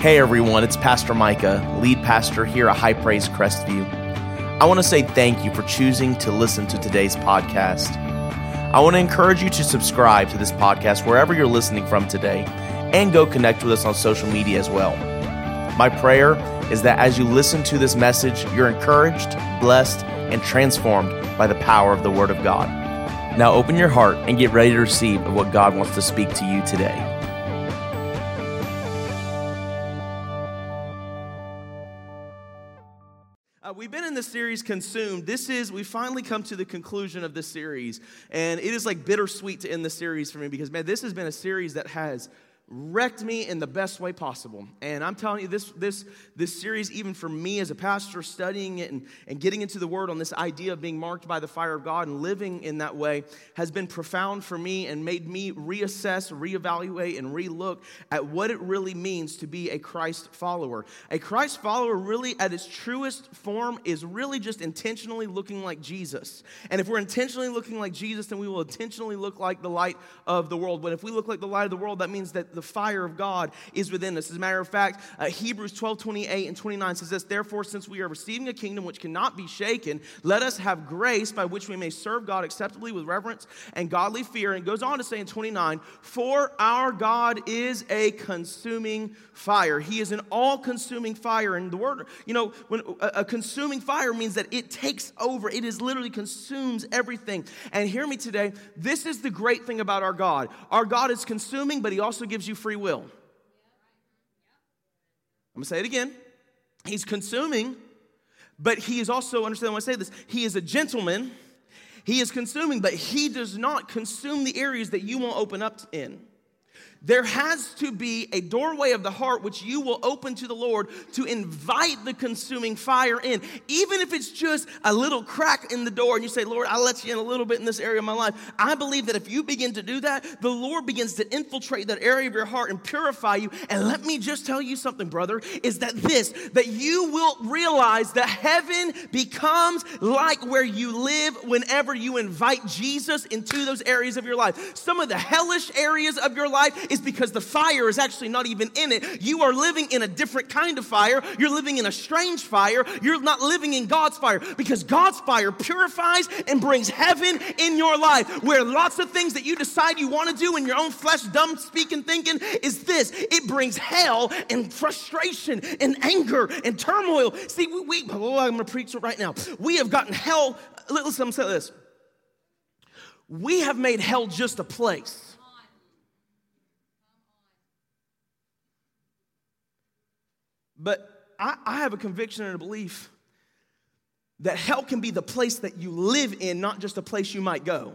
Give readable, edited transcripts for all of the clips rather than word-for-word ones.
Hey everyone, it's Pastor Micah, lead pastor here at High Praise Crestview. I want to say thank you for choosing to listen to today's podcast. I want to encourage you to subscribe to this podcast wherever you're listening from today, and go connect with us on social media as well. My prayer is that as you listen to this message, you're encouraged, blessed, and transformed by the power of the Word of God. Now open your heart and get ready to receive of what God wants to speak to you today. We've been in this series, Consumed. We finally come to the conclusion of this series. And it is like bittersweet to end the series for me because, man, this has been a series that has wrecked me in the best way possible. And I'm telling you, this series, even for me as a pastor, studying it and getting into the Word on this idea of being marked by the fire of God and living in that way, has been profound for me and made me reassess, reevaluate, and relook at what it really means to be a Christ follower. A Christ follower really, at its truest form, is really just intentionally looking like Jesus. And if we're intentionally looking like Jesus, then we will intentionally look like the light of the world. But if we look like the light of the world, that means that the fire of God is within us. As a matter of fact, Hebrews 12:28 and 29 says this: "Therefore, since we are receiving a kingdom which cannot be shaken, let us have grace by which we may serve God acceptably with reverence and godly fear." And goes on to say in 29, "For our God is a consuming fire." He is an all-consuming fire. And the word, when a consuming fire means that it takes over. It is literally consumes everything. And hear me today, this is the great thing about our God. Our God is consuming, but He also gives you free will. I'm going to say it again. He's consuming, but He is also, understand when I say this, He is a gentleman. He is consuming, but He does not consume the areas that you won't open up in. There has to be a doorway of the heart which you will open to the Lord to invite the consuming fire in. Even if it's just a little crack in the door and you say, "Lord, I'll let you in a little bit in this area of my life." I believe that if you begin to do that, the Lord begins to infiltrate that area of your heart and purify you. And let me just tell you something, brother, is that you will realize that heaven becomes like where you live whenever you invite Jesus into those areas of your life. Some of the hellish areas of your life is because the fire is actually not even in it. You are living in a different kind of fire. You're living in a strange fire. You're not living in God's fire, because God's fire purifies and brings heaven in your life. Where lots of things that you decide you want to do in your own flesh, dumb speaking, thinking, is this: it brings hell and frustration and anger and turmoil. See, I'm going to preach it right now. We have gotten hell. Listen, I'm saying this. We have made hell just a place. But I have a conviction and a belief that hell can be the place that you live in, not just a place you might go.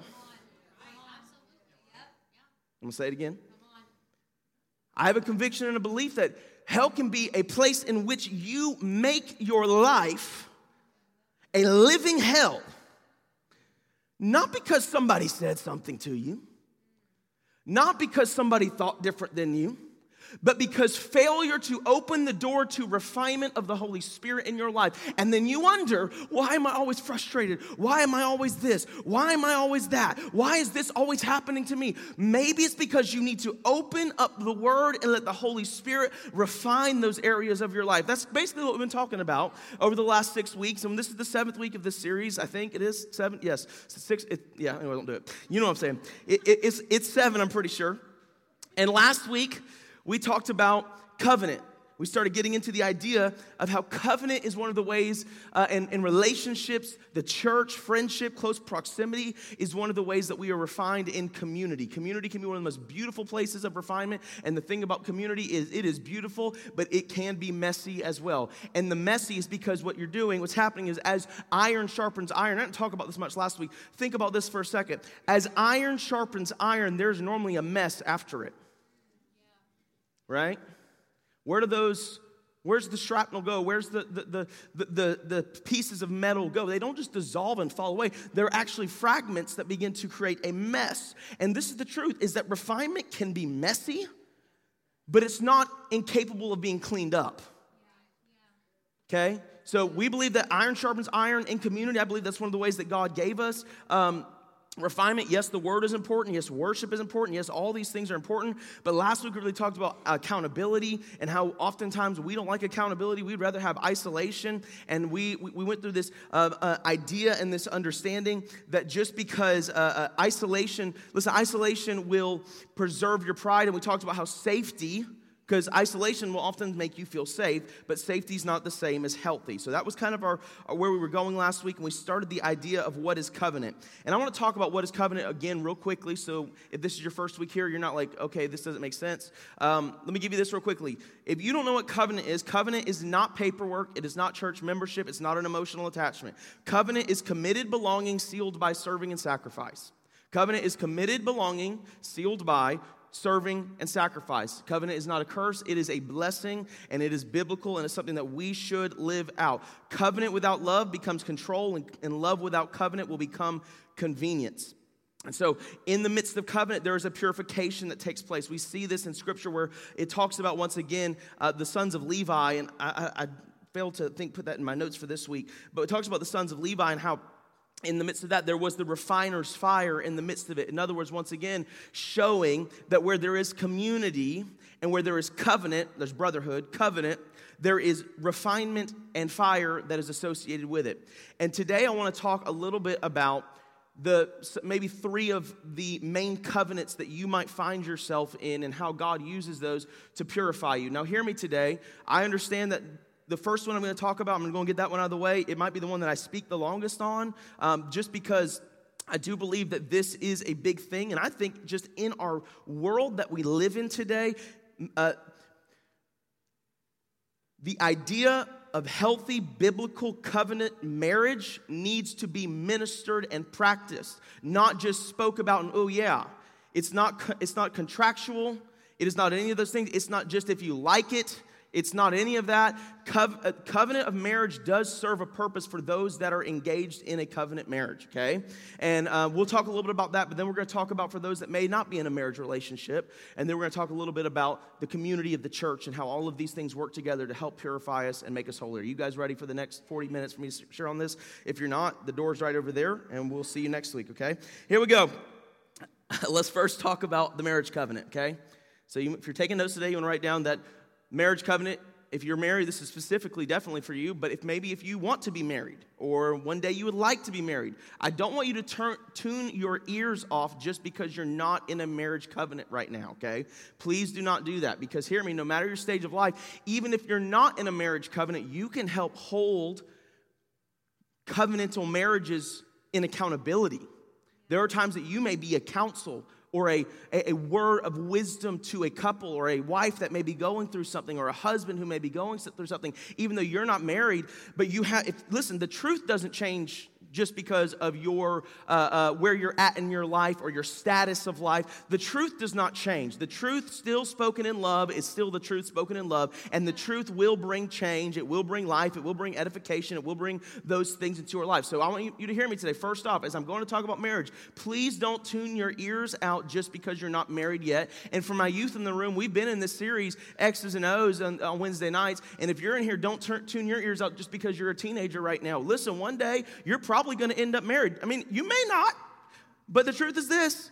I'm going to say it again. I have a conviction and a belief that hell can be a place in which you make your life a living hell. Not because somebody said something to you. Not because somebody thought different than you. But because failure to open the door to refinement of the Holy Spirit in your life. And then you wonder, why am I always frustrated? Why am I always this? Why am I always that? Why is this always happening to me? Maybe it's because you need to open up the Word and let the Holy Spirit refine those areas of your life. That's basically what we've been talking about over the last 6 weeks. And this is the 7th week of this series. I think it is 7. Yes, 6. Anyway, don't do it. You know what I'm saying. It's 7, I'm pretty sure. And last week, we talked about covenant. We started getting into the idea of how covenant is one of the ways in relationships, the church, friendship, close proximity is one of the ways that we are refined in community. Community can be one of the most beautiful places of refinement. And the thing about community is it is beautiful, but it can be messy as well. And the messy is because what's happening is as iron sharpens iron. I didn't talk about this much last week. Think about this for a second. As iron sharpens iron, there's normally a mess after it. Right? Where's the shrapnel go? Where's the pieces of metal go? They don't just dissolve and fall away. They're actually fragments that begin to create a mess. And this is the truth, is that refinement can be messy, but it's not incapable of being cleaned up. Okay? So we believe that iron sharpens iron in community. I believe that's one of the ways that God gave us. refinement, yes, the word is important. Yes, worship is important. Yes, all these things are important. But last week we really talked about accountability and how oftentimes we don't like accountability. We'd rather have isolation. And we went through this idea and this understanding that just because isolation will preserve your pride. And we talked about how safety, because isolation will often make you feel safe, but safety is not the same as healthy. So that was kind of our where we were going last week, and we started the idea of what is covenant. And I want to talk about what is covenant again real quickly, so if this is your first week here, you're not like, okay, this doesn't make sense. Let me give you this real quickly. If you don't know what covenant is not paperwork, it is not church membership, it's not an emotional attachment. Covenant is committed belonging sealed by serving and sacrifice. Covenant is committed belonging sealed by serving and sacrifice. Covenant is not a curse, it is a blessing, and it is biblical, and it's something that we should live out. Covenant without love becomes control, and love without covenant will become convenience. And so in the midst of covenant, there is a purification that takes place. We see this in Scripture where it talks about, once again, the sons of Levi, and I failed to put that in my notes for this week, but it talks about the sons of Levi and how in the midst of that, there was the refiner's fire in the midst of it. In other words, once again, showing that where there is community and where there is covenant, there's brotherhood, covenant, there is refinement and fire that is associated with it. And today I want to talk a little bit about maybe 3 of the main covenants that you might find yourself in and how God uses those to purify you. Now, hear me today. I understand that the first one I'm going to talk about, I'm going to get that one out of the way. It might be the one that I speak the longest on, just because I do believe that this is a big thing. And I think just in our world that we live in today, the idea of healthy biblical covenant marriage needs to be ministered and practiced, not just spoke about and, oh yeah. It's not contractual. It is not any of those things. It's not just if you like it. It's not any of that. Covenant of marriage does serve a purpose for those that are engaged in a covenant marriage, okay? And we'll talk a little bit about that, but then we're going to talk about for those that may not be in a marriage relationship, and then we're going to talk a little bit about the community of the church and how all of these things work together to help purify us and make us holy. Are you guys ready for the next 40 minutes for me to share on this? If you're not, the door's right over there, and we'll see you next week, okay? Here we go. Let's first talk about the marriage covenant, okay? So if you're taking notes today, you want to write down that marriage covenant. If you're married, this is specifically definitely for you, but if you want to be married or one day you would like to be married, I don't want you to tune your ears off just because you're not in a marriage covenant right now, okay? Please do not do that, because hear me, no matter your stage of life, even if you're not in a marriage covenant, you can help hold covenantal marriages in accountability. There are times that you may be a counsel or a word of wisdom to a couple, or a wife that may be going through something, or a husband who may be going through something, even though you're not married. But listen, the truth doesn't change just because of your where you're at in your life or your status of life. The truth does not change. The truth still spoken in love is still the truth spoken in love, and the truth will bring change. It will bring life. It will bring edification. It will bring those things into our life. So I want you to hear me today. First off, as I'm going to talk about marriage, please don't tune your ears out just because you're not married yet. And for my youth in the room, we've been in this series, X's and O's, on Wednesday nights. And if you're in here, don't tune your ears out just because you're a teenager right now. Listen, one day, you're probably going to end up married. I mean, you may not, but the truth is this.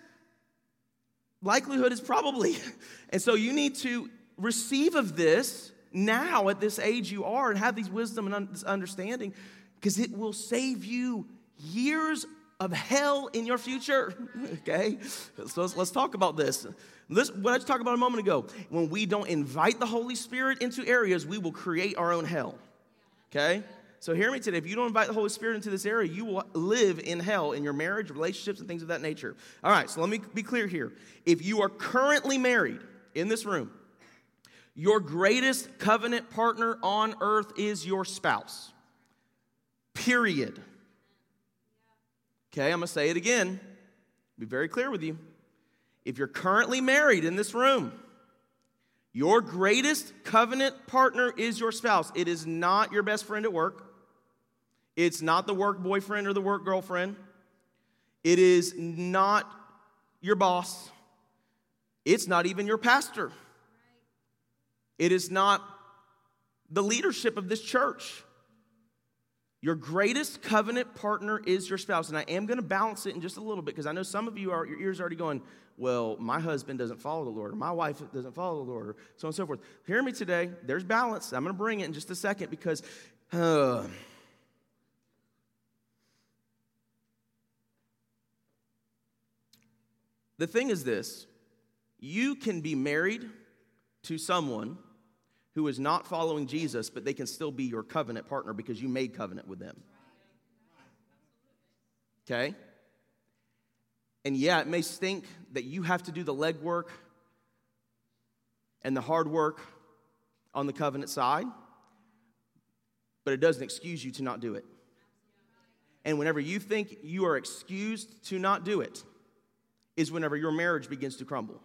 Likelihood is probably. And so you need to receive of this now at this age you are and have these wisdom and this understanding, because it will save you years of hell in your future, okay? So let's talk about this. What I just talked about a moment ago. When we don't invite the Holy Spirit into areas, we will create our own hell, okay? So hear me today. If you don't invite the Holy Spirit into this area, you will live in hell in your marriage, relationships, and things of that nature. All right, so let me be clear here. If you are currently married in this room, your greatest covenant partner on earth is your spouse. Period. Okay, I'm going to say it again. Be very clear with you. If you're currently married in this room, your greatest covenant partner is your spouse. It is not your best friend at work. It's not the work boyfriend or the work girlfriend. It is not your boss. It's not even your pastor. It is not the leadership of this church. Your greatest covenant partner is your spouse. And I am going to balance it in just a little bit because I know some of you your ears are already going, well, my husband doesn't follow the Lord, or my wife doesn't follow the Lord, or so on and so forth. Hear me today. There's balance. I'm going to bring it in just a second because the thing is this. You can be married to someone who is not following Jesus, but they can still be your covenant partner because you made covenant with them. Okay? And yeah, it may stink that you have to do the legwork and the hard work on the covenant side, but it doesn't excuse you to not do it. And whenever you think you are excused to not do it, is whenever your marriage begins to crumble.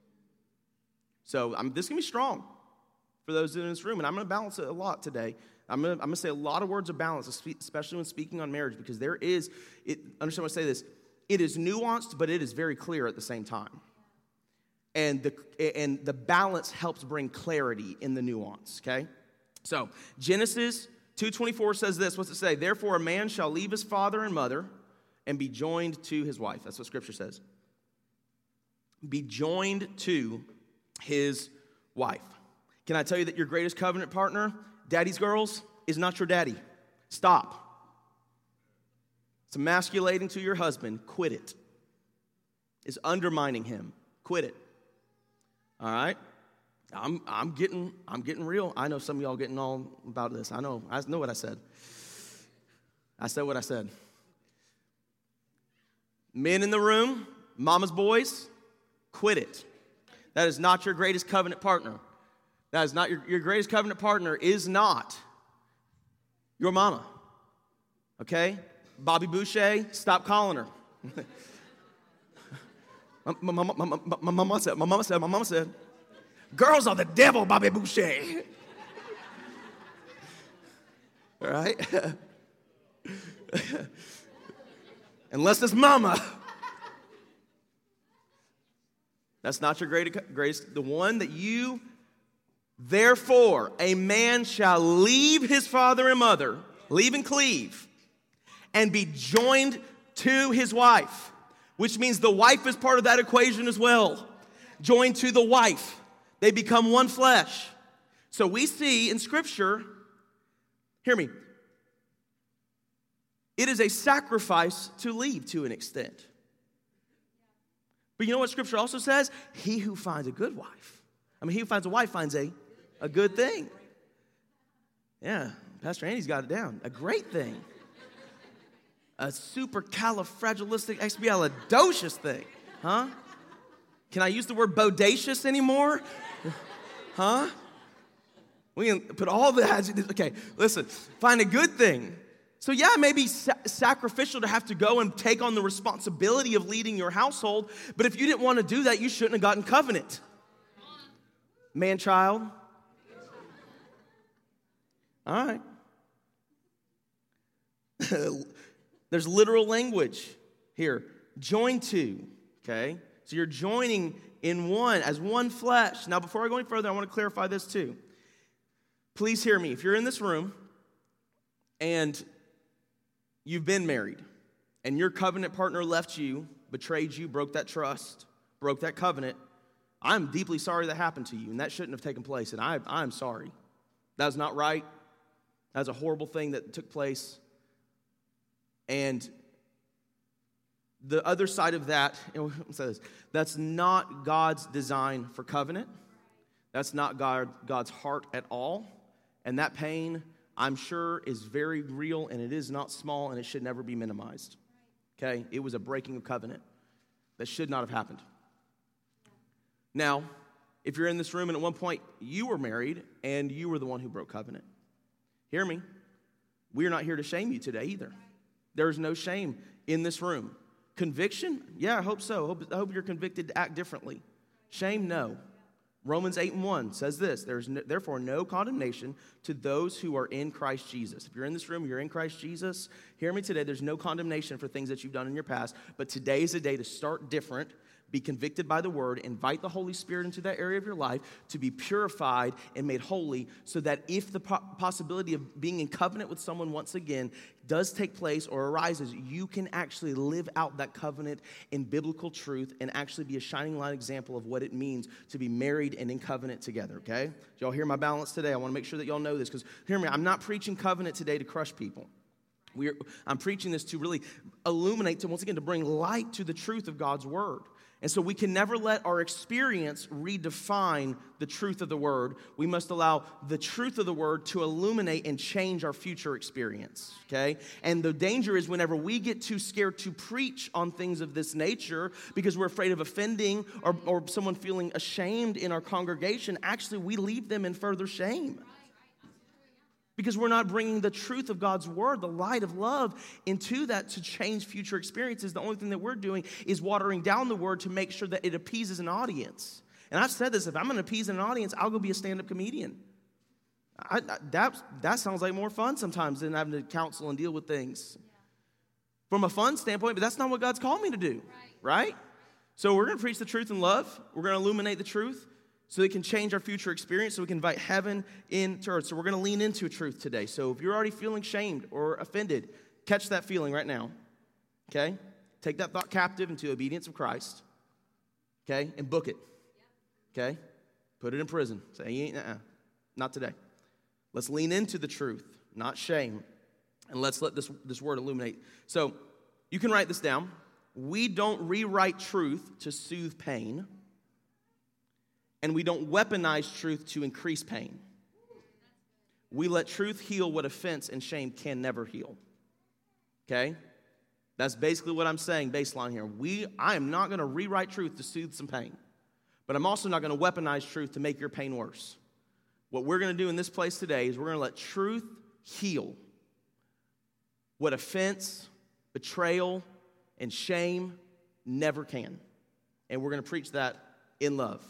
So this is going to be strong for those in this room, and I'm going to balance it a lot today. I'm going to say a lot of words of balance, especially when speaking on marriage, because understand when I say this, it is nuanced, but it is very clear at the same time. And the balance helps bring clarity in the nuance, okay? So Genesis 2:24 says this. What's it say? Therefore a man shall leave his father and mother and be joined to his wife. That's what Scripture says. Be joined to his wife. Can I tell you that your greatest covenant partner, daddy's girls, is not your daddy? Stop. It's emasculating to your husband. Quit it. It's undermining him. Quit it. All right? I'm getting real. I know some of y'all getting all about this. I know what I said. I said what I said. Men in the room, mama's boys, quit it. That is not your greatest covenant partner. That is not your greatest covenant partner is not your mama. Okay? Bobby Boucher, stop calling her. My mama said, girls are the devil, Bobby Boucher. All right? Unless it's mama. That's not your greatest, the one that you, therefore, a man shall leave his father and mother, leave and cleave, and be joined to his wife, which means the wife is part of that equation as well. Joined to the wife. They become one flesh. So we see in Scripture, hear me, it is a sacrifice to leave to an extent. But you know what Scripture also says? He who finds a good wife. He who finds a wife finds a good thing. Yeah, Pastor Andy's got it down. A great thing. A supercalifragilisticexpialidocious thing. Huh? Can I use the word bodacious anymore? Huh? We can put all the adjectives. Okay, listen. Find a good thing. So yeah, it may be sacrificial to have to go and take on the responsibility of leading your household, but if you didn't want to do that, you shouldn't have gotten covenant. Man, child. All right. There's literal language here. Join to, okay? So you're joining in one, as one flesh. Now, before I go any further, I want to clarify this too. Please hear me. If you're in this room and you've been married and your covenant partner left you, betrayed you, broke that trust, broke that covenant, I'm deeply sorry that happened to you, and that shouldn't have taken place, and I'm sorry. That was not right. That was a horrible thing that took place. And the other side of that, that's not God's design for covenant. That's not God's heart at all. And that pain, I'm sure, is very real, and it is not small, and it should never be minimized. Okay? It was a breaking of covenant that should not have happened. Now, if you're in this room and at one point you were married and you were the one who broke covenant, hear me. We're not here to shame you today either. There's no shame in this room. Conviction? Yeah, I hope so. I hope you're convicted to act differently. Shame? No. Romans 8:1 says this, there's therefore no condemnation to those who are in Christ Jesus. If you're in this room, you're in Christ Jesus, hear me today, there's no condemnation for things that you've done in your past, but today is a day to start different be convicted by the word, invite the Holy Spirit into that area of your life to be purified and made holy, so that if the possibility of being in covenant with someone once again does take place or arises, you can actually live out that covenant in biblical truth and actually be a shining light example of what it means to be married and in covenant together, okay? Did y'all hear my balance today? I want to make sure that y'all know this, because hear me, I'm not preaching covenant today to crush people. I'm preaching this to really illuminate, once again, to bring light to the truth of God's word. And so we can never let our experience redefine the truth of the word. We must allow the truth of the word to illuminate and change our future experience, okay? And the danger is whenever we get too scared to preach on things of this nature because we're afraid of offending or someone feeling ashamed in our congregation, actually we leave them in further shame. Because we're not bringing the truth of God's word, the light of love, into that to change future experiences. The only thing that we're doing is watering down the word to make sure that it appeases an audience. And I've said this, if I'm going to appease an audience, I'll go be a stand-up comedian. That sounds like more fun sometimes than having to counsel and deal with things. From a fun standpoint, but that's not what God's called me to do, right? So we're going to preach the truth in love. We're going to illuminate the truth, so it can change our future experience, so we can invite heaven into earth. So we're going to lean into a truth today. So if you're already feeling shamed or offended, catch that feeling right now, okay? Take that thought captive into obedience of Christ, okay? And book it, okay? Put it in prison. Say, not today. Let's lean into the truth, not shame, and let's let this word illuminate. So you can write this down. We don't rewrite truth to soothe pain. And we don't weaponize truth to increase pain. We let truth heal what offense and shame can never heal. Okay? That's basically what I'm saying, baseline here. I am not going to rewrite truth to soothe some pain. But I'm also not going to weaponize truth to make your pain worse. What we're going to do in this place today is we're going to let truth heal what offense, betrayal, and shame never can. And we're going to preach that in love.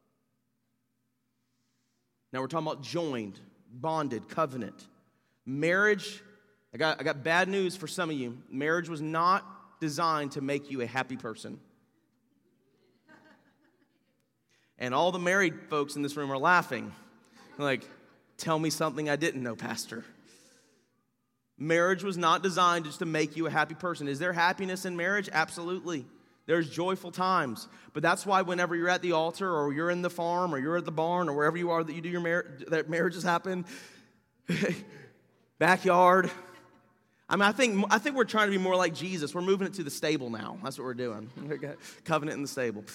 Now we're talking about joined, bonded, covenant. Marriage, I got bad news for some of you. Marriage was not designed to make you a happy person. And all the married folks in this room are laughing. Like, tell me something I didn't know, Pastor. Marriage was not designed just to make you a happy person. Is there happiness in marriage? Absolutely. There's joyful times. But that's why whenever you're at the altar or you're in the farm or you're at the barn or wherever you are that you do your that marriages happen, backyard. I mean, I think we're trying to be more like Jesus. We're moving it to the stable now. That's what we're doing. Covenant in the stable.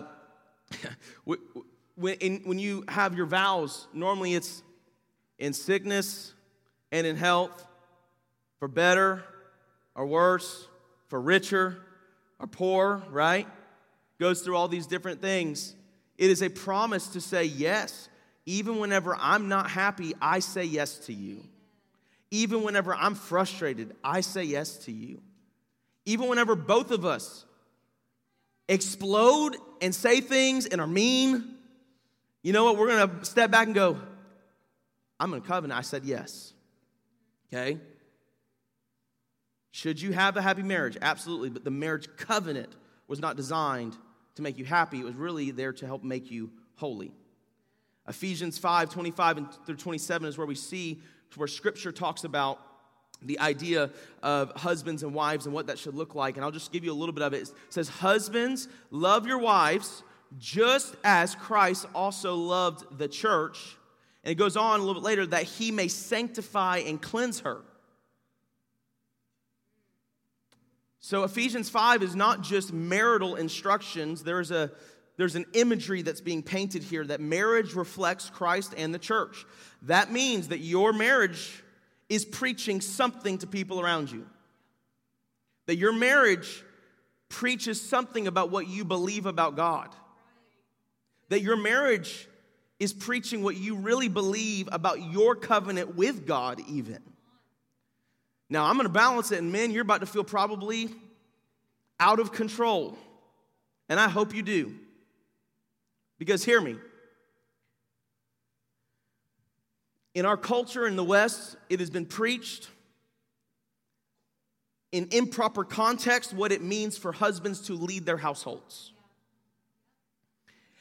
When you have your vows, normally it's in sickness and in health, for better or worse, for richer or poor, right? Goes through all these different things. It is a promise to say yes. Even whenever I'm not happy, I say yes to you. Even whenever I'm frustrated, I say yes to you. Even whenever both of us explode and say things and are mean, you know what? We're going to step back and go, I'm in covenant. I said yes. Okay? Should you have a happy marriage? Absolutely. But the marriage covenant was not designed to make you happy. It was really there to help make you holy. Ephesians 5:25 through 27 is where we see where Scripture talks about the idea of husbands and wives and what that should look like. And I'll just give you a little bit of it. It says, husbands, love your wives just as Christ also loved the church. And it goes on a little bit later that he may sanctify and cleanse her. So Ephesians 5 is not just marital instructions. There's an imagery that's being painted here that marriage reflects Christ and the church. That means that your marriage is preaching something to people around you. That your marriage preaches something about what you believe about God. That your marriage is preaching what you really believe about your covenant with God even. Now, I'm going to balance it, and men, you're about to feel probably out of control. And I hope you do. Because hear me. In our culture in the West, it has been preached in improper context what it means for husbands to lead their households.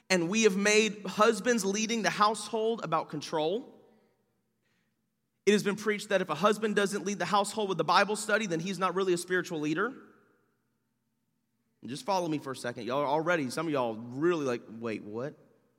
And we have made husbands leading the household about control. It has been preached that if a husband doesn't lead the household with the Bible study, then he's not really a spiritual leader. And just follow me for a second. Y'all are already, some of y'all really like, wait, what?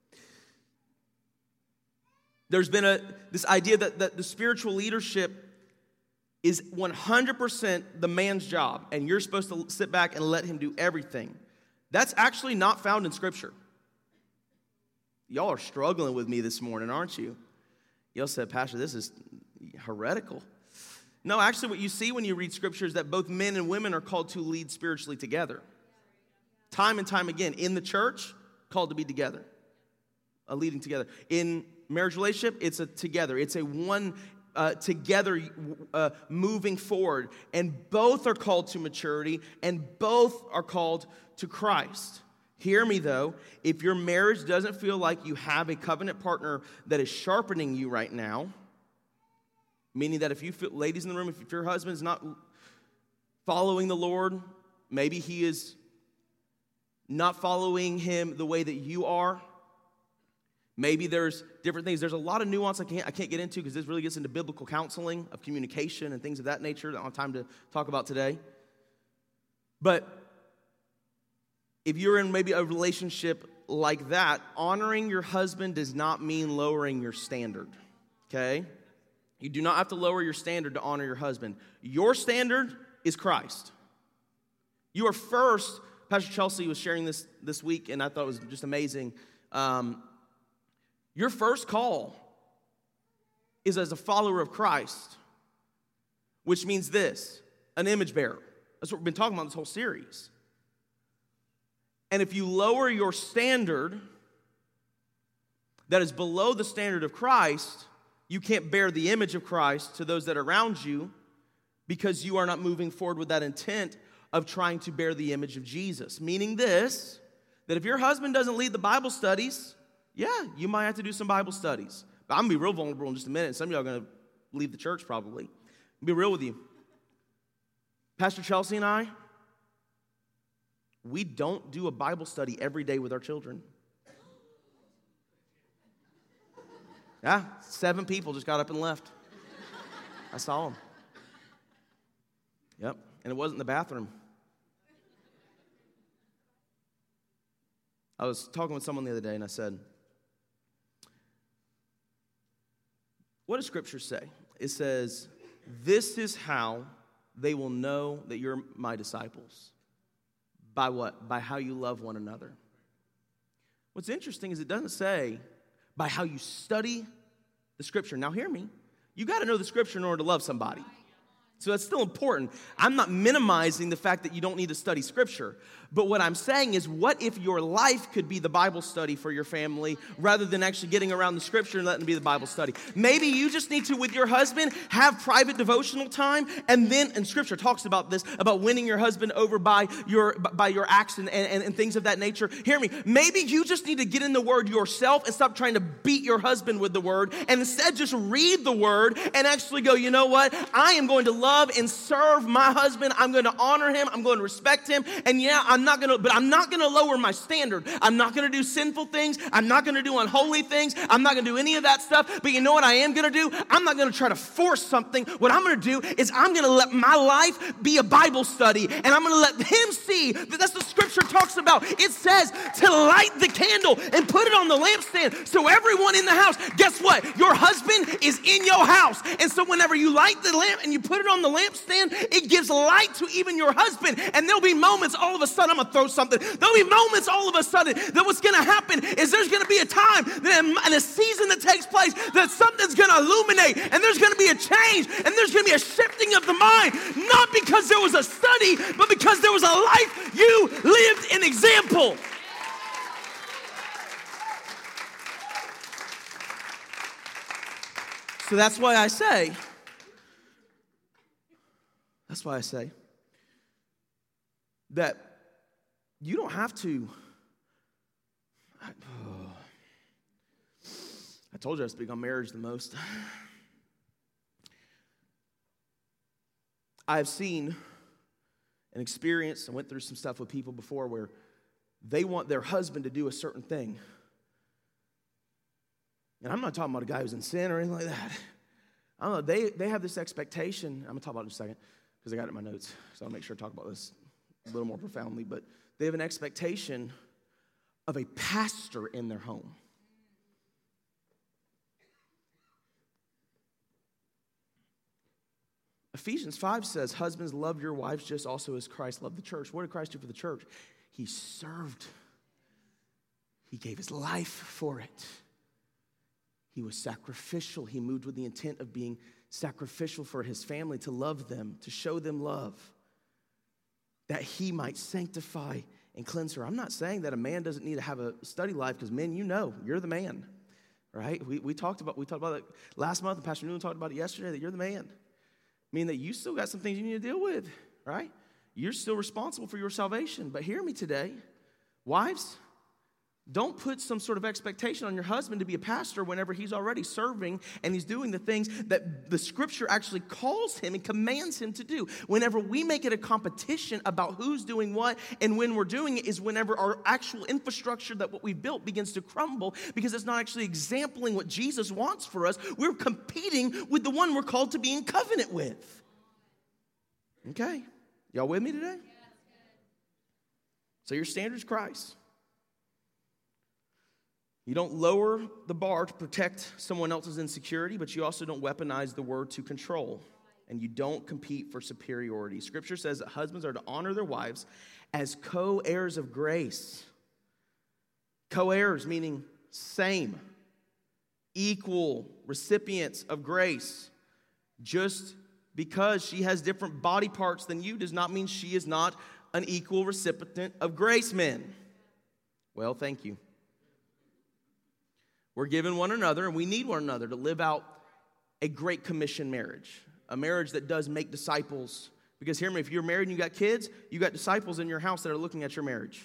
There's been this idea that the spiritual leadership is 100% the man's job, and you're supposed to sit back and let him do everything. That's actually not found in Scripture. Y'all are struggling with me this morning, aren't you? Y'all said, Pastor, this is heretical. No, actually what you see when you read Scripture is that both men and women are called to lead spiritually together. Time and time again, in the church, called to be together, leading together. In marriage relationship, it's a together. It's a one together moving forward. And both are called to maturity, and both are called to Christ. Hear me, though. If your marriage doesn't feel like you have a covenant partner that is sharpening you right now, meaning that if you feel, ladies in the room, if your husband's not following the Lord, maybe he is not following him the way that you are. Maybe there's different things. There's a lot of nuance I can't get into because this really gets into biblical counseling of communication and things of that nature that I don't have time to talk about today. But if you're in maybe a relationship like that, honoring your husband does not mean lowering your standard, okay? You do not have to lower your standard to honor your husband. Your standard is Christ. You are first. Pastor Chelsea was sharing this week, and I thought it was just amazing. Your first call is as a follower of Christ, which means this, an image bearer. That's what we've been talking about this whole series. And if you lower your standard that is below the standard of Christ, you can't bear the image of Christ to those that are around you because you are not moving forward with that intent of trying to bear the image of Jesus. Meaning this, that if your husband doesn't lead the Bible studies, yeah, you might have to do some Bible studies. But I'm going to be real vulnerable in just a minute, and some of y'all are going to leave the church probably. I'll be real with you. Pastor Chelsea and I, we don't do a Bible study every day with our children. Yeah, 7 people just got up and left. I saw them. Yep, and it wasn't the bathroom. I was talking with someone the other day, and I said, what does Scripture say? It says, this is how they will know that you're my disciples. By what? By how you love one another. What's interesting is it doesn't say by how you study the Scripture. Now hear me. You got to know the Scripture in order to love somebody. So that's still important. I'm not minimizing the fact that you don't need to study Scripture. But what I'm saying is, what if your life could be the Bible study for your family rather than actually getting around the Scripture and letting it be the Bible study? Maybe you just need to, with your husband, have private devotional time. And then, and Scripture talks about this, about winning your husband over by your acts and things of that nature. Hear me. Maybe you just need to get in the Word yourself and stop trying to beat your husband with the Word. And instead just read the Word and actually go, you know what? I am going to love and serve my husband. I'm going to honor him. I'm going to respect him. And yeah, I'm not going to lower my standard. I'm not going to do sinful things. I'm not going to do unholy things. I'm not going to do any of that stuff. But you know what I am going to do? I'm not going to try to force something. What I'm going to do is I'm going to let my life be a Bible study. And I'm going to let him see that that's what Scripture talks about. It says to light the candle and put it on the lampstand. So everyone in the house, guess what? Your husband is in your house. And so whenever you light the lamp and you put it on the lampstand, it gives light to even your husband. And there'll be moments all of a sudden, I'm going to throw something. There'll be moments all of a sudden that what's going to happen is there's going to be a time and a season that takes place that something's going to illuminate and there's going to be a change and there's going to be a shifting of the mind. Not because there was a study, but because there was a life you lived an example. So that's why I say that you don't have to. I told you I speak on marriage the most. I've seen and experienced and went through some stuff with people before where they want their husband to do a certain thing, And I'm not talking about a guy who's in sin or anything like that. I don't know, they have this expectation. I'm going to talk about it in a second because I got it in my notes. So I'll make sure to talk about this a little more profoundly. But they have an expectation of a pastor in their home. Ephesians 5 says, husbands, love your wives just also as Christ loved the church. What did Christ do for the church? He served. He gave his life for it. He was sacrificial. He moved with the intent of being sacrificial for his family, to love them, to show them love, that he might sanctify and cleanse her. I'm not saying that a man doesn't need to have a study life, because men, you know, you're the man, right? We talked about it last month, and Pastor Newland talked about it yesterday, that you're the man. Meaning that you still got some things you need to deal with, right? You're still responsible for your salvation. But hear me today, wives, don't put some sort of expectation on your husband to be a pastor whenever he's already serving and he's doing the things that the scripture actually calls him and commands him to do. Whenever we make it a competition about who's doing what and when we're doing it is whenever our actual infrastructure that what we've built begins to crumble, because it's not actually exempling what Jesus wants for us. We're competing with the one we're called to be in covenant with. Okay? Y'all with me today? So your standard is Christ. You don't lower the bar to protect someone else's insecurity, but you also don't weaponize the word to control. And you don't compete for superiority. Scripture says that husbands are to honor their wives as co-heirs of grace. Co-heirs meaning same, equal recipients of grace. Just because she has different body parts than you does not mean she is not an equal recipient of grace, men. Well, thank you. We're given one another, and we need one another to live out a Great Commission marriage, a marriage that does make disciples. Because hear me, if you're married and you got kids, you got disciples in your house that are looking at your marriage.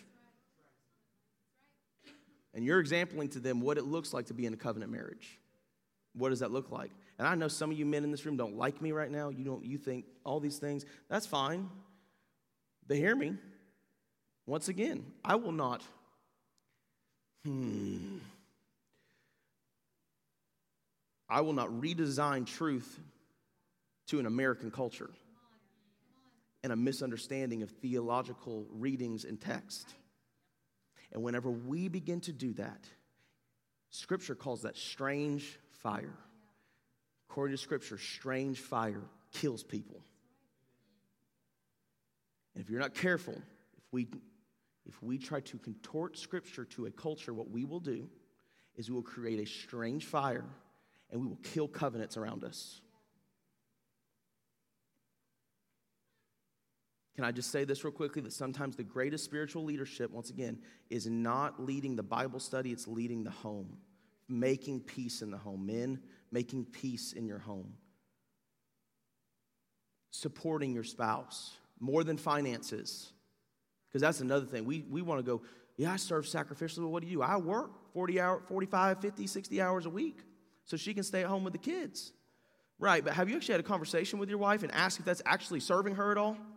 And you're exempling to them what it looks like to be in a covenant marriage. What does that look like? And I know some of you men in this room don't like me right now. You think all these things. That's fine. But hear me. Once again, I will not redesign truth to an American culture and a misunderstanding of theological readings and text. And whenever we begin to do that, Scripture calls that strange fire. According to Scripture, strange fire kills people. And if you're not careful, if we try to contort Scripture to a culture, what we will do is we will create a strange fire and we will kill covenants around us. Can I just say this real quickly, that sometimes the greatest spiritual leadership, once again, is not leading the Bible study, it's leading the home. Making peace in the home. Men, making peace in your home. Supporting your spouse. More than finances. Because that's another thing. We want to go, yeah, I serve sacrificially. Well, what do you do? I work 40 hours, 45, 50, 60 hours a week so she can stay at home with the kids. Right, but have you actually had a conversation with your wife and asked if that's actually serving her at all?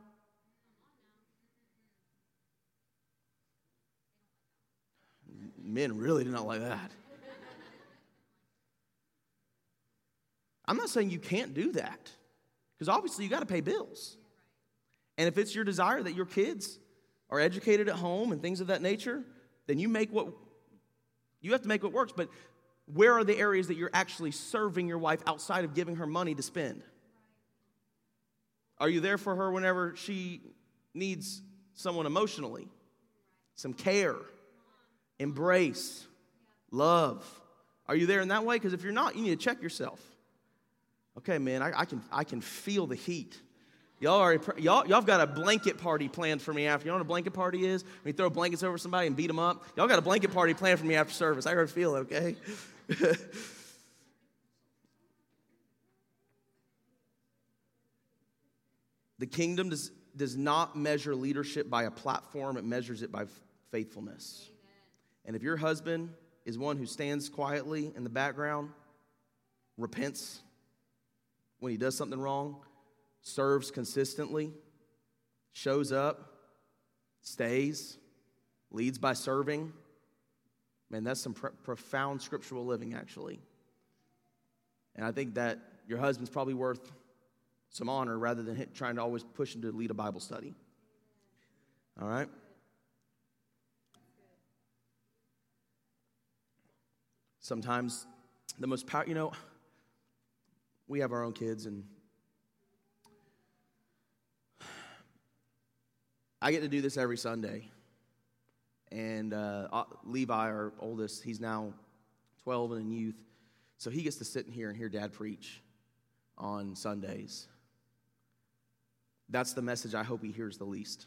Men really do not like that. I'm not saying you can't do that, because obviously you got to pay bills. And if it's your desire that your kids are educated at home and things of that nature, then you have to make what works. But where are the areas that you're actually serving your wife outside of giving her money to spend? Are you there for her whenever she needs someone emotionally? Some care, embrace, love. Are you there in that way? Because if you're not, you need to check yourself. Okay, man, I can feel the heat. Y'all have got a blanket party planned for me after. You know what a blanket party is? When you throw blankets over somebody and beat them up. Y'all got a blanket party planned for me after service. I already feel it, okay? The kingdom does not measure leadership by a platform. It measures it by faithfulness. Amen. And if your husband is one who stands quietly in the background, repents when he does something wrong, serves consistently, shows up, stays, leads by serving, Man, that's some profound scriptural living, actually. And I think that your husband's probably worth some honor rather than trying to always push him to lead a Bible study. All right? Sometimes the most powerful, we have our own kids, and I get to do this every Sunday. And Levi, our oldest, he's now 12 and in youth. So he gets to sit in here and hear Dad preach on Sundays. That's the message I hope he hears the least.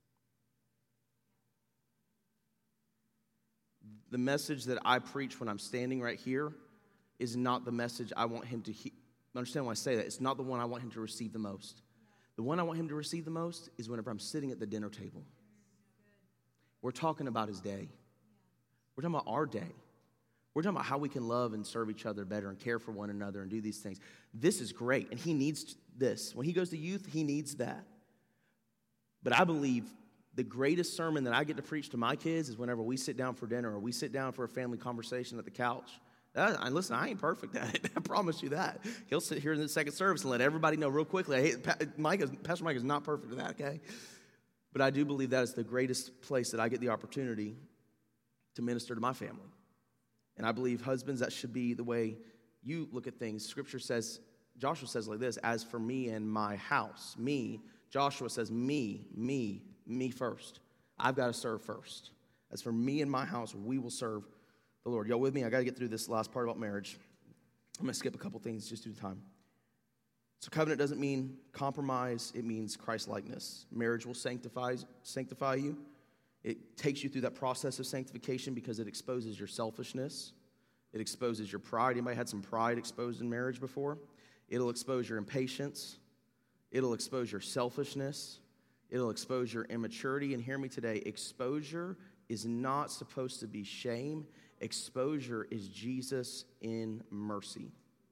The message that I preach when I'm standing right here is not the message I want him to hear. Understand when I say that. It's not the one I want him to receive the most. The one I want him to receive the most is whenever I'm sitting at the dinner table. We're talking about his day. We're talking about our day. We're talking about how we can love and serve each other better and care for one another and do these things. This is great, and he needs this. When he goes to youth, he needs that. But I believe the greatest sermon that I get to preach to my kids is whenever we sit down for dinner or we sit down for a family conversation at the couch. Listen, I ain't perfect at it. I promise you that. He'll sit here in the second service and let everybody know real quickly. Pastor Mike is not perfect at that, okay? But I do believe that is the greatest place that I get the opportunity to minister to my family. And I believe, husbands, that should be the way you look at things. Scripture says, Joshua says like this, as for me and my house, me, Joshua says me first. I've got to serve first. As for me and my house, we will serve the Lord. Y'all with me? I got to get through this last part about marriage. I'm going to skip a couple things just due to time. So covenant doesn't mean compromise. It means Christ-likeness. Marriage will sanctify you. It takes you through that process of sanctification because it exposes your selfishness. It exposes your pride. Anybody had some pride exposed in marriage before? It'll expose your impatience. It'll expose your selfishness. It'll expose your immaturity. And hear me today, exposure is not supposed to be shame. Exposure is Jesus in mercy.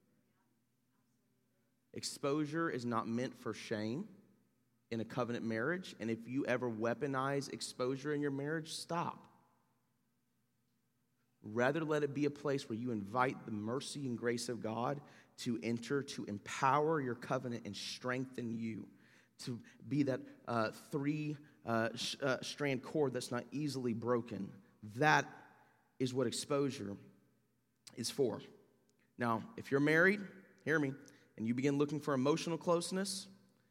Exposure is not meant for shame in a covenant marriage. And if you ever weaponize exposure in your marriage, stop. Rather, let it be a place where you invite the mercy and grace of God to enter, to empower your covenant and strengthen you, to be that three-strand cord that's not easily broken. That is what exposure is for. Now, if you're married, hear me, and you begin looking for emotional closeness,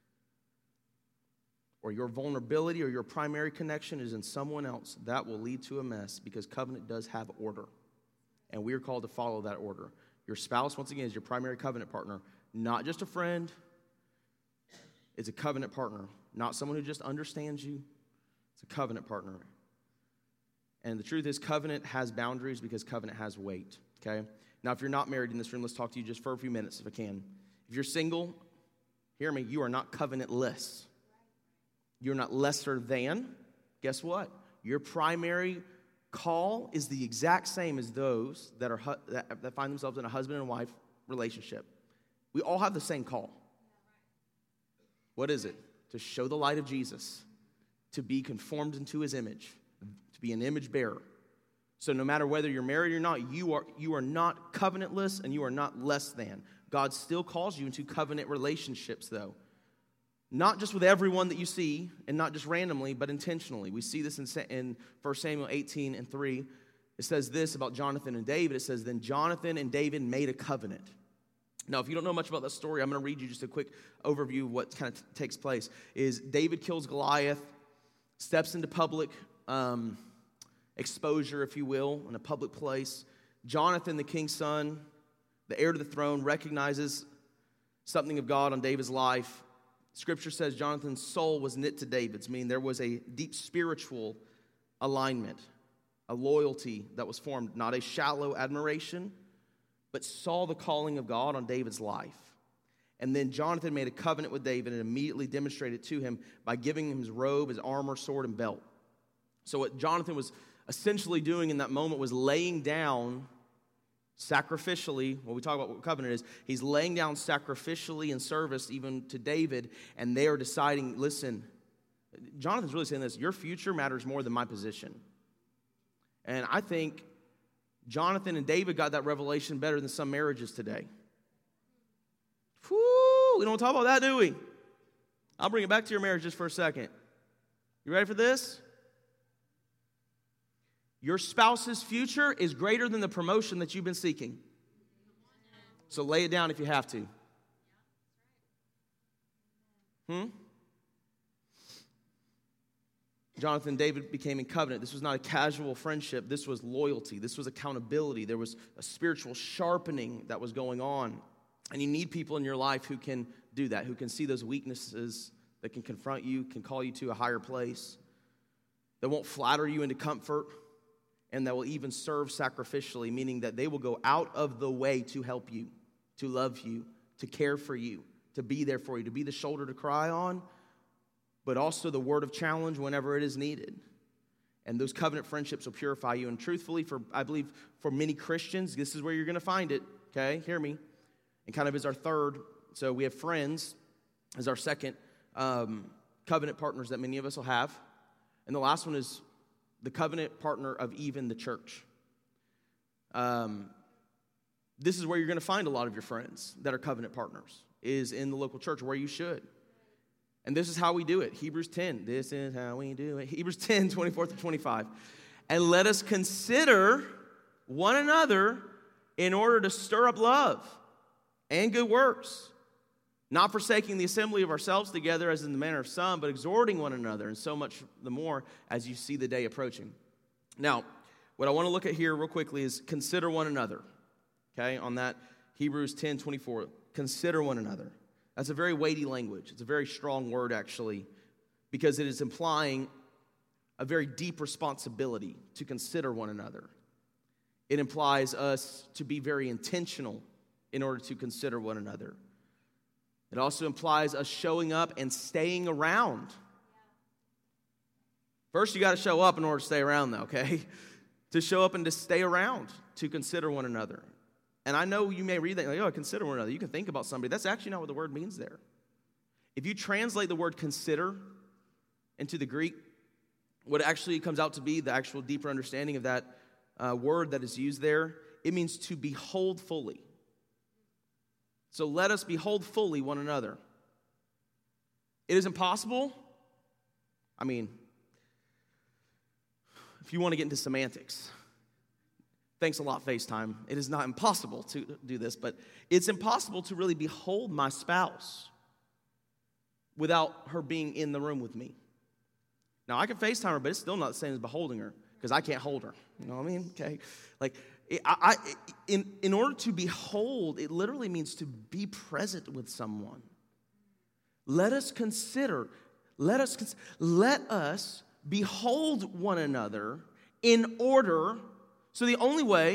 or your vulnerability or your primary connection is in someone else, that will lead to a mess because covenant does have order. And we are called to follow that order. Your spouse, once again, is your primary covenant partner, not just a friend. It's a covenant partner, not someone who just understands you. It's a covenant partner. And the truth is, covenant has boundaries because covenant has weight, okay? Now, if you're not married in this room, let's talk to you just for a few minutes if I can. If you're single, hear me, you are not covenantless. You're not lesser than. Guess what? Your primary call is the exact same as those that find themselves in a husband and wife relationship. We all have the same call. What is it? To show the light of Jesus, to be conformed into his image, to be an image bearer. So no matter whether you're married or not, you are not covenantless and you are not less than. God still calls you into covenant relationships, though. Not just with everyone that you see, and not just randomly, but intentionally. We see this in 1 Samuel 18:3. It says this about Jonathan and David. It says, then Jonathan and David made a covenant. Now, if you don't know much about that story, I'm going to read you just a quick overview of what kind of takes place. Is David kills Goliath, steps into public exposure, if you will, in a public place. Jonathan, the king's son, the heir to the throne, recognizes something of God on David's life. Scripture says Jonathan's soul was knit to David's, meaning there was a deep spiritual alignment, a loyalty that was formed, not a shallow admiration, but saw the calling of God on David's life. And then Jonathan made a covenant with David and immediately demonstrated it to him by giving him his robe, his armor, sword, and belt. So what Jonathan was essentially doing in that moment was laying down sacrificially, when we talk about what covenant is, he's laying down sacrificially in service even to David, and they are deciding, listen, Jonathan's really saying this, your future matters more than my position. And I think Jonathan and David got that revelation better than some marriages today. Whew, we don't talk about that, do we? I'll bring it back to your marriage just for a second. You ready for this? Your spouse's future is greater than the promotion that you've been seeking. So lay it down if you have to. Jonathan and David became in covenant. This was not a casual friendship. This was loyalty. This was accountability. There was a spiritual sharpening that was going on. And you need people in your life who can do that, who can see those weaknesses, that can confront you, can call you to a higher place, that won't flatter you into comfort, and that will even serve sacrificially, meaning that they will go out of the way to help you, to love you, to care for you, to be there for you, to be the shoulder to cry on, but also the word of challenge whenever it is needed. And those covenant friendships will purify you. And truthfully, I believe for many Christians, this is where you're going to find it, okay? Hear me. And kind of as our third, so we have friends as our second covenant partners that many of us will have. And the last one is the covenant partner of even the church. This is where you're going to find a lot of your friends that are covenant partners, is in the local church, where you should. And this is how we do it. Hebrews 10, this is how we do it. Hebrews 10, 24 through 25. And let us consider one another in order to stir up love and good works, not forsaking the assembly of ourselves together as in the manner of some, but exhorting one another, and so much the more as you see the day approaching. Now, what I want to look at here real quickly is consider one another. Okay, on that Hebrews 10, 24, consider one another. That's a very weighty language. It's a very strong word, actually, because it is implying a very deep responsibility to consider one another. It implies us to be very intentional in order to consider one another. It also implies us showing up and staying around. First, you got to show up in order to stay around, though, okay? To show up and to stay around, to consider one another. And I know you may read that, like, oh, consider one another. You can think about somebody. That's actually not what the word means there. If you translate the word consider into the Greek, what actually comes out to be the actual deeper understanding of that word that is used there, it means to behold fully. So let us behold fully one another. It is impossible. I mean, if you want to get into semantics, thanks a lot, FaceTime. It is not impossible to do this, but it's impossible to really behold my spouse without her being in the room with me. Now, I can FaceTime her, but it's still not the same as beholding her, because I can't hold her. You know what I mean? Okay. Like, in order to behold, it literally means to be present with someone. Let us behold one another in order. So the only way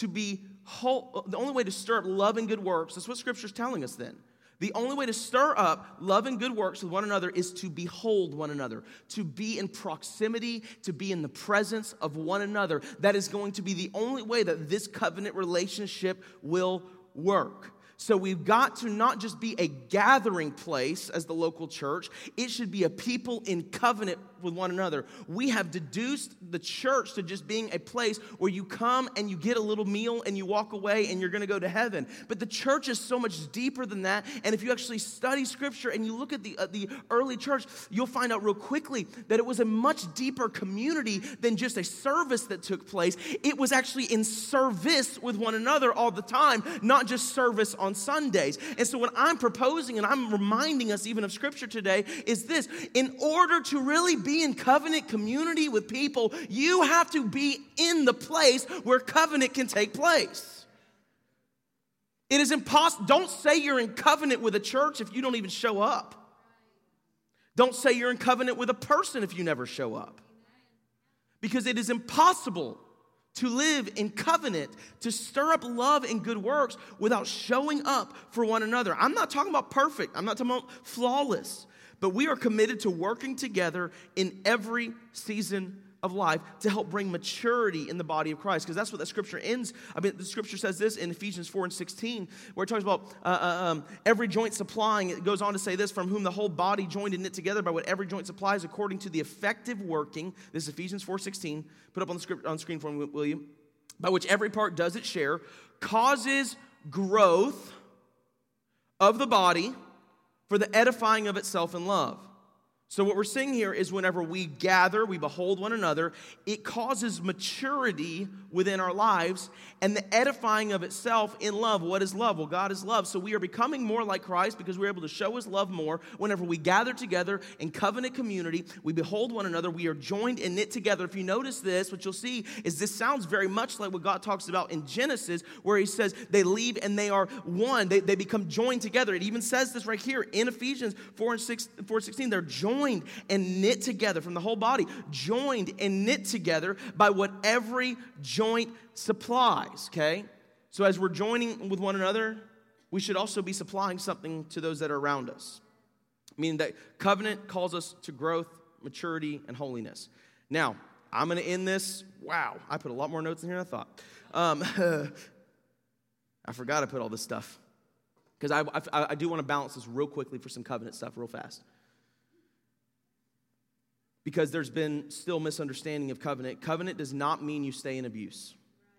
to stir up love and good works, that's what Scripture's telling us then. The only way to stir up love and good works with one another is to behold one another, to be in proximity, to be in the presence of one another. That is going to be the only way that this covenant relationship will work. So we've got to not just be a gathering place as the local church. It should be a people in covenant with one another. We have deduced the church to just being a place where you come and you get a little meal and you walk away and you're going to go to heaven. But the church is so much deeper than that. And if you actually study Scripture and you look at the early church, you'll find out real quickly that it was a much deeper community than just a service that took place. It was actually in service with one another all the time, not just service on Sundays. And so what I'm proposing, and I'm reminding us even of Scripture today, is this: in order to really be in covenant community with people, you have to be in the place where covenant can take place. It is impossible. Don't say you're in covenant with a church if you don't even show up. Don't say you're in covenant with a person if you never show up. Because it is impossible to live in covenant, to stir up love and good works without showing up for one another. I'm not talking about perfect. I'm not talking about flawless. But we are committed to working together in every season of life to help bring maturity in the body of Christ. Because that's what the Scripture ends. I mean, the Scripture says this in Ephesians 4 and 16, where it talks about every joint supplying. It goes on to say this: from whom the whole body joined and knit together by what every joint supplies according to the effective working. This is Ephesians 4:16. Put up on the script on screen for me, will you? by which every part does its share, causes growth of the body for the edifying of itself in love. So what we're seeing here is whenever we gather, we behold one another, it causes maturity within our lives and the edifying of itself in love. What is love? Well, God is love. So we are becoming more like Christ because we're able to show his love more. Whenever we gather together in covenant community, we behold one another, we are joined and knit together. If you notice this, what you'll see is this sounds very much like what God talks about in Genesis, where he says they leave and they are one. They become joined together. It even says this right here in Ephesians 4:16. They're joined and knit together from the whole body, joined and knit together by what every joint supplies, okay? So as we're joining with one another, we should also be supplying something to those that are around us. Meaning that covenant calls us to growth, maturity, and holiness. Now, I'm going to end this. Wow, I put a lot more notes in here than I thought. I forgot I put all this stuff. Because I do want to balance this real quickly for some covenant stuff real fast. Because there's been still misunderstanding of covenant. Covenant does not mean you stay in abuse.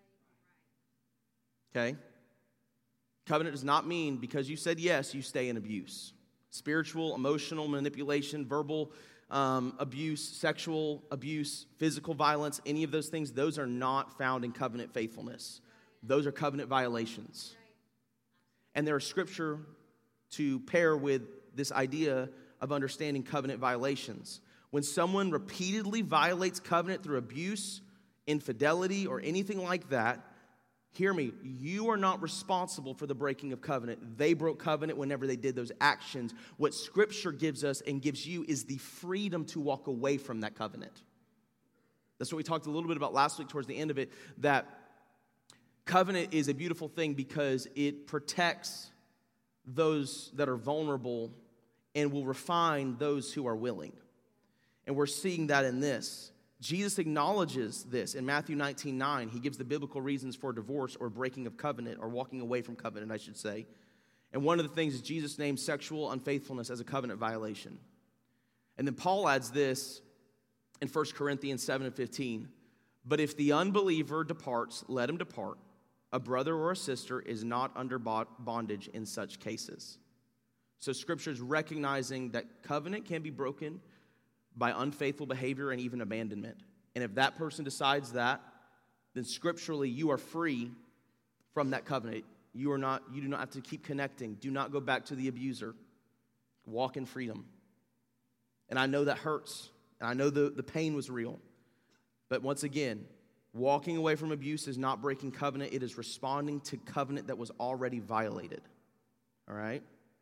Okay? Covenant does not mean because you said yes, you stay in abuse. Spiritual, emotional manipulation, verbal abuse, sexual abuse, physical violence, any of those things, those are not found in covenant faithfulness. Those are covenant violations. And there is scripture to pair with this idea of understanding covenant violations. When someone repeatedly violates covenant through abuse, infidelity, or anything like that, hear me, you are not responsible for the breaking of covenant. They broke covenant whenever they did those actions. What Scripture gives us and gives you is the freedom to walk away from that covenant. That's what we talked a little bit about last week towards the end of it, that covenant is a beautiful thing because it protects those that are vulnerable and will refine those who are willing. And we're seeing that in this. Jesus acknowledges this in Matthew 19:9. He gives the biblical reasons for divorce or breaking of covenant or walking away from covenant, I should say. And one of the things is Jesus names sexual unfaithfulness as a covenant violation. And then Paul adds this in 1 Corinthians 7:15. But if the unbeliever departs, let him depart. A brother or a sister is not under bondage in such cases. So Scripture is recognizing that covenant can be broken by unfaithful behavior and even abandonment. And if that person decides that, then scripturally you are free from that covenant. You do not have to keep connecting. Do not go back to the abuser. Walk in freedom. And I know that hurts. And I know the pain was real. But once again, walking away from abuse is not breaking covenant. It is responding to covenant that was already violated. All right?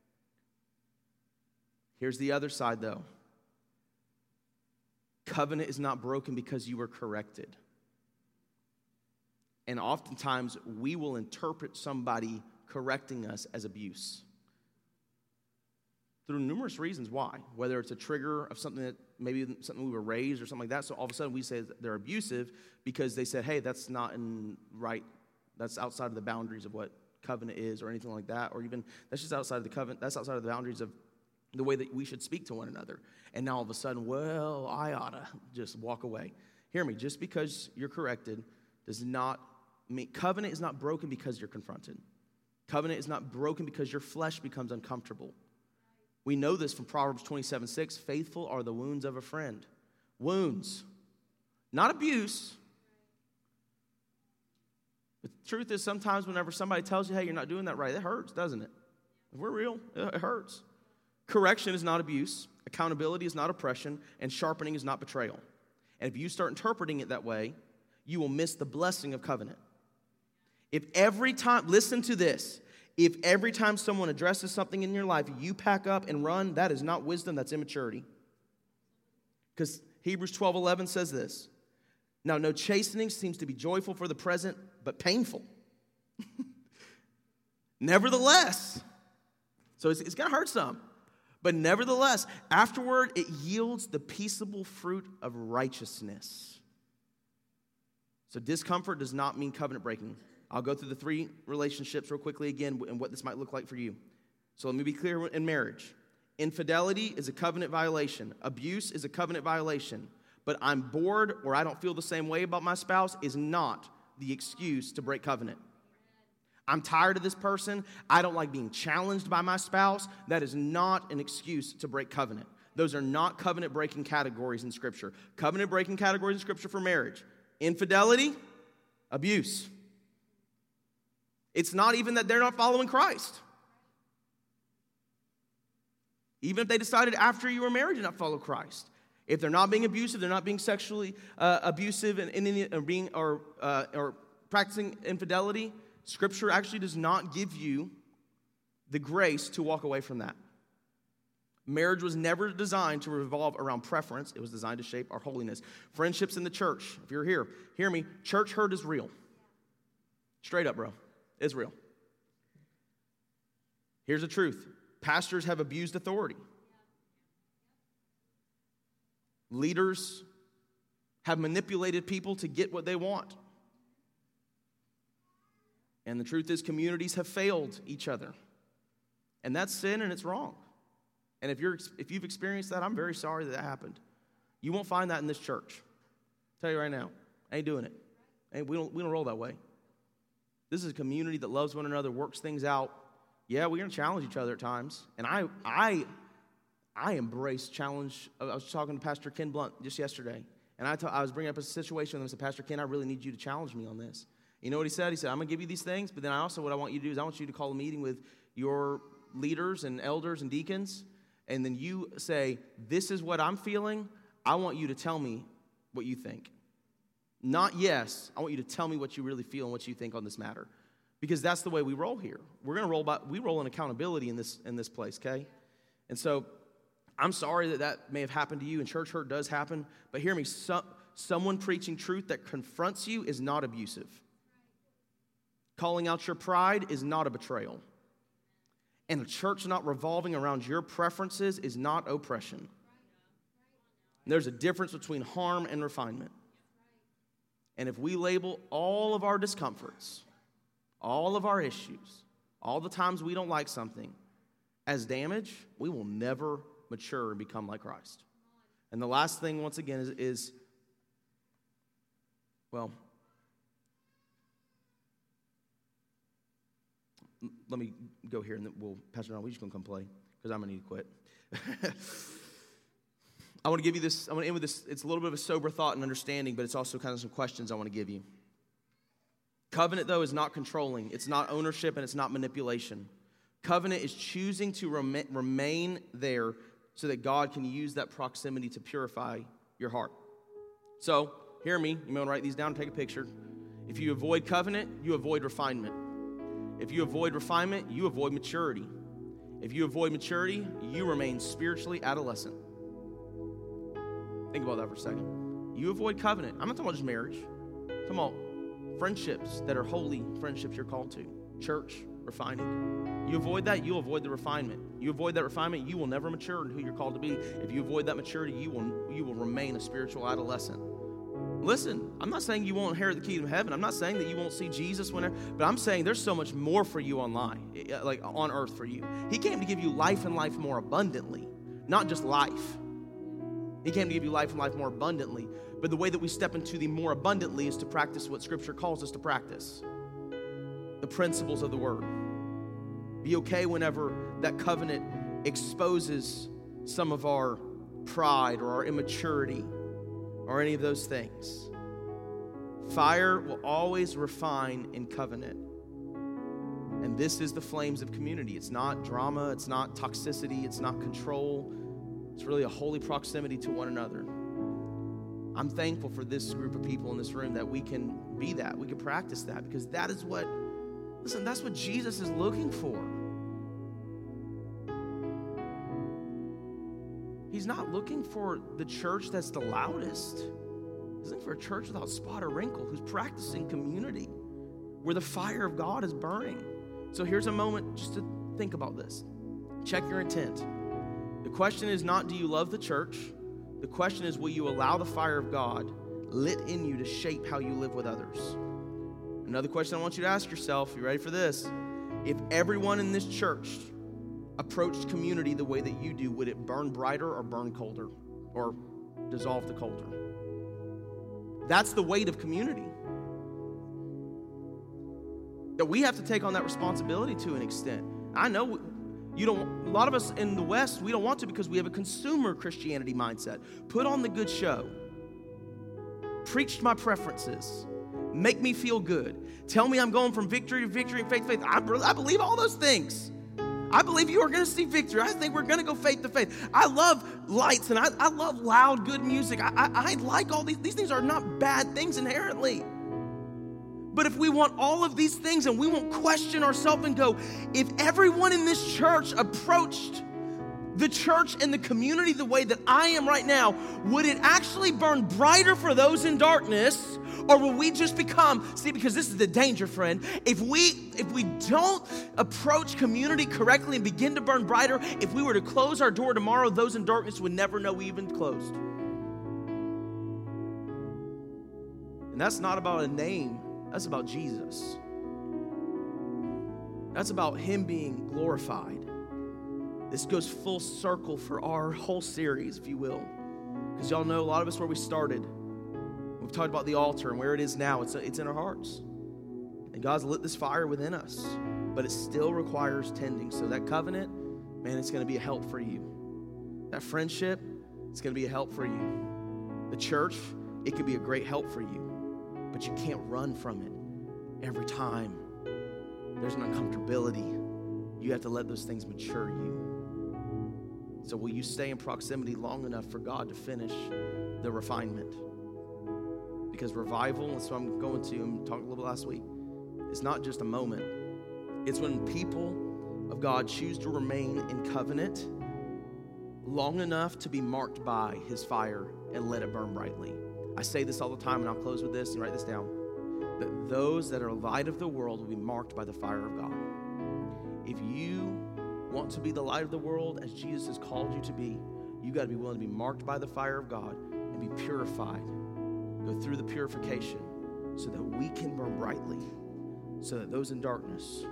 Here's the other side, though. Covenant is not broken because you were corrected. And oftentimes, we will interpret somebody correcting us as abuse. Through numerous reasons why. Whether it's a trigger of something that maybe something we were raised or something like that. So all of a sudden we say that they're abusive because they said, hey, that's not right. That's outside of the boundaries of what covenant is or anything like that. Or even that's just outside of the covenant. That's outside of the boundaries of the way that we should speak to one another. And now all of a sudden, well, I ought to just walk away. Hear me, just because you're corrected does not mean, covenant is not broken because you're confronted. Covenant is not broken because your flesh becomes uncomfortable. We know this from Proverbs 27:6, faithful are the wounds of a friend. Wounds, not abuse. But the truth is sometimes whenever somebody tells you, hey, you're not doing that right, it hurts, doesn't it? If we're real, it hurts. Correction is not abuse, accountability is not oppression, and sharpening is not betrayal. And if you start interpreting it that way, you will miss the blessing of covenant. If every time, listen to this, if every time someone addresses something in your life, you pack up and run, that is not wisdom, that's immaturity. Because Hebrews 12:11 says this, now no chastening seems to be joyful for the present, but painful. Nevertheless, so it's going to hurt some. But nevertheless, afterward, it yields the peaceable fruit of righteousness. So discomfort does not mean covenant breaking. I'll go through the three relationships real quickly again and what this might look like for you. So let me be clear in marriage. Infidelity is a covenant violation. Abuse is a covenant violation. But I'm bored or I don't feel the same way about my spouse is not the excuse to break covenant. I'm tired of this person. I don't like being challenged by my spouse. That is not an excuse to break covenant. Those are not covenant-breaking categories in Scripture. Covenant-breaking categories in Scripture for marriage: infidelity, abuse. It's not even that they're not following Christ. Even if they decided after you were married to not follow Christ. If they're not being abusive, they're not being sexually abusive or practicing infidelity, Scripture actually does not give you the grace to walk away from that. Marriage was never designed to revolve around preference. It was designed to shape our holiness. Friendships in the church. If you're here, hear me. Church hurt is real. Straight up, bro. It's real. Here's the truth. Pastors have abused authority. Leaders have manipulated people to get what they want. And the truth is, communities have failed each other. And that's sin and it's wrong. And if you've experienced that, I'm very sorry that happened. You won't find that in this church. I'll tell you right now, I ain't doing it. We don't roll that way. This is a community that loves one another, works things out. Yeah, we're going to challenge each other at times. And I embrace challenge. I was talking to Pastor Ken Blunt just yesterday. And I was bringing up a situation with him and said, Pastor Ken, I really need you to challenge me on this. You know what he said? He said, I'm going to give you these things, but then what I want you to do is I want you to call a meeting with your leaders and elders and deacons, and then you say, this is what I'm feeling. I want you to tell me what you think. Not yes. I want you to tell me what you really feel and what you think on this matter. Because that's the way we roll here. We're going to we roll in accountability in this place, okay? And so I'm sorry that may have happened to you, and church hurt does happen, but hear me, someone preaching truth that confronts you is not abusive. Calling out your pride is not a betrayal. And a church not revolving around your preferences is not oppression. And there's a difference between harm and refinement. And if we label all of our discomforts, all of our issues, all the times we don't like something as damage, we will never mature and become like Christ. And the last thing, once again, is let me go here and then Pastor Ron, we're just going to come play because I'm going to need to quit. I want to give you this, I want to end with this. It's a little bit of a sober thought and understanding, but it's also kind of some questions I want to give you. Covenant, though, is not controlling. It's not ownership and it's not manipulation. Covenant is choosing to remain there so that God can use that proximity to purify your heart. So, hear me. You may want to write these down and take a picture. If you avoid covenant, you avoid refinement. If you avoid refinement, you avoid maturity. If you avoid maturity, you remain spiritually adolescent. Think about that for a second. You avoid covenant. I'm not talking about just marriage. I'm talking about friendships that are holy friendships you're called to. Church, refining. You avoid that, you'll avoid the refinement. You avoid that refinement, you will never mature into who you're called to be. If you avoid that maturity, you will remain a spiritual adolescent. Listen, I'm not saying you won't inherit the kingdom of heaven. I'm not saying that you won't see Jesus whenever, but I'm saying there's so much more for you on earth for you. He came to give you life and life more abundantly, not just life. He came to give you life and life more abundantly. But the way that we step into the more abundantly is to practice what Scripture calls us to practice. The principles of the Word. Be okay whenever that covenant exposes some of our pride or our immaturity or any of those things. Fire will always refine in covenant. And this is the flames of community. It's not drama, it's not toxicity, it's not control. It's really a holy proximity to one another. I'm thankful for this group of people in this room that we can be that. We can practice that because that is what, listen, that's what Jesus is looking for. He's not looking for the church that's the loudest. He's looking for a church without spot or wrinkle who's practicing community where the fire of God is burning. So here's a moment just to think about this. Check your intent. The question is not, do you love the church? The question is, will you allow the fire of God lit in you to shape how you live with others? Another question I want you to ask yourself, you ready for this? If everyone in this church approached community the way that you do, would it burn brighter or burn colder or dissolve the colder? That's the weight of community. that we have to take on that responsibility to an extent. I know a lot of us in the West, we don't want to because we have a consumer Christianity mindset. Put on the good show. Preach my preferences. Make me feel good. Tell me I'm going from victory to victory and faith to faith. I believe all those things. I believe you are going to see victory. I think we're going to go faith to faith. I love lights and I love loud, good music. I like all these things are not bad things inherently. But if we want all of these things and we won't question ourselves and go, if everyone in this church approached the church and the community the way that I am right now, would it actually burn brighter for those in darkness? Or will we just become, because this is the danger, friend. If we don't approach community correctly and begin to burn brighter, if we were to close our door tomorrow, those in darkness would never know we even closed. And that's not about a name. That's about Jesus. That's about him being glorified. This goes full circle for our whole series, if you will. Because y'all know a lot of us where we started. We've talked about the altar and where it is now. It's in our hearts. And God's lit this fire within us. But it still requires tending. So that covenant, man, it's going to be a help for you. That friendship, it's going to be a help for you. The church, it could be a great help for you. But you can't run from it every time. There's an uncomfortability. You have to let those things mature you. So will you stay in proximity long enough for God to finish the refinement? Because revival, that's what I'm going to, and talked a little bit last week, it's not just a moment. It's when people of God choose to remain in covenant long enough to be marked by his fire and let it burn brightly. I say this all the time, and I'll close with this and write this down. That those that are light of the world will be marked by the fire of God. If you want to be the light of the world as Jesus has called you to be, you got to be willing to be marked by the fire of God and be purified. Go through the purification so that we can burn brightly, so that those in darkness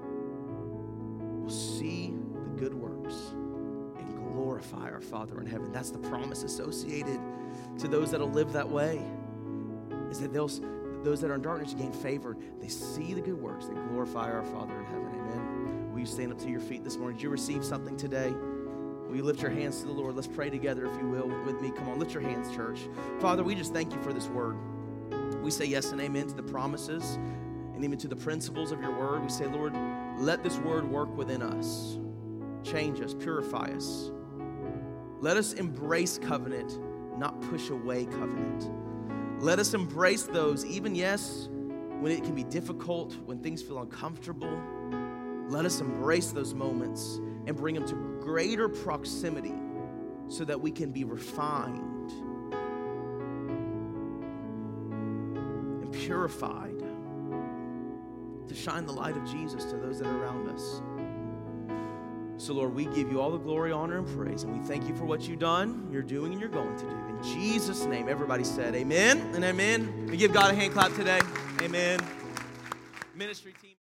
will see the good works and glorify our Father in heaven. That's the promise associated to those that will live that way, is that those that are in darkness gain favor. They see the good works. They glorify our Father in heaven. Amen. Will you stand up to your feet this morning? Did you receive something today? Will you lift your hands to the Lord? Let's pray together, if you will, with me. Come on, lift your hands, church. Father, we just thank you for this word. We say yes and amen to the promises and even to the principles of your word. We say, Lord, let this word work within us. Change us, purify us. Let us embrace covenant, not push away covenant. Let us embrace those, even, yes, when it can be difficult, when things feel uncomfortable. Let us embrace those moments and bring them to greater proximity so that we can be refined and purified to shine the light of Jesus to those that are around us. So, Lord, we give you all the glory, honor, and praise, and we thank you for what you've done, you're doing, and you're going to do. In Jesus' name, everybody said amen and amen. We give God a hand clap today. Amen. Ministry team.